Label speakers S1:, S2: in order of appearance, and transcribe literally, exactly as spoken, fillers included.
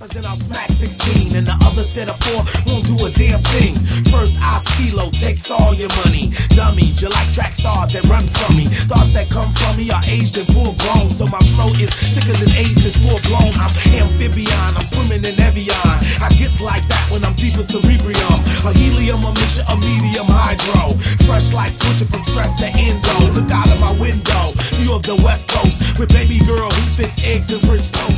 S1: rappers and I'll smack sixteen, and the other set of four won't do a damn thing. First I Kilo takes all your money. Dummies, you like track stars that run from me. Thoughts that come from me are aged and full grown, so my flow is sicker than AIDS that's full blown. I'm amphibian, I'm swimming in Evian. I gets like that when I'm deep in cerebrium. A helium, a mixture, a medium hydro. Fresh like switching from stress to endo. Look out of my window, view of the West Coast with baby girl who fix eggs and French toast.